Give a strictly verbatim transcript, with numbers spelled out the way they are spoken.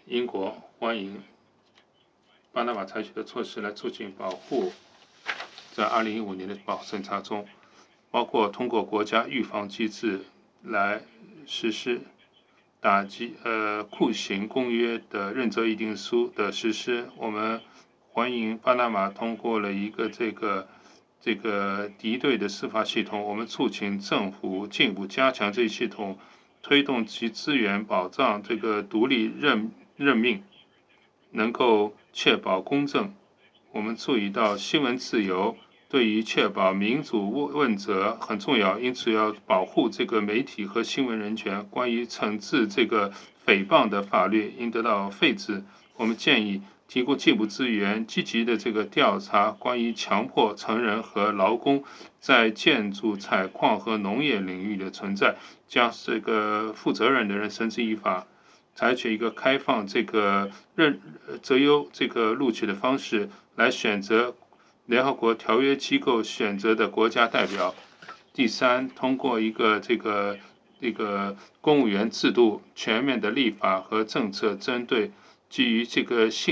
英国欢迎巴拿马采取的措施来促进保护在二零一五年的保护审查中，包括通过国家预防机制来实施打击呃酷刑公约的认责议定书的实施。我们欢迎巴拿马通过了一个这个这个敌对的司法系统，我们促请政府进一步加强这一系统，推动其资源保障这个独立任任命，能够确保公正。我们注意到新闻自由对于确保民主问问责很重要，因此要保护这个媒体和新闻人权。关于惩治这个诽谤的法律应得到废止。我们建议提供进一步资源，积极的这个调查关于强迫成人和劳工在建筑、采矿和农业领域的存在，将这个负责任的人绳之以法。采取一个开放这个任择优这个录取的方式来选择联合国条约机构选择的国家代表。第三，通过一个这个这个公务员制度全面的立法和政策，针对基于这个性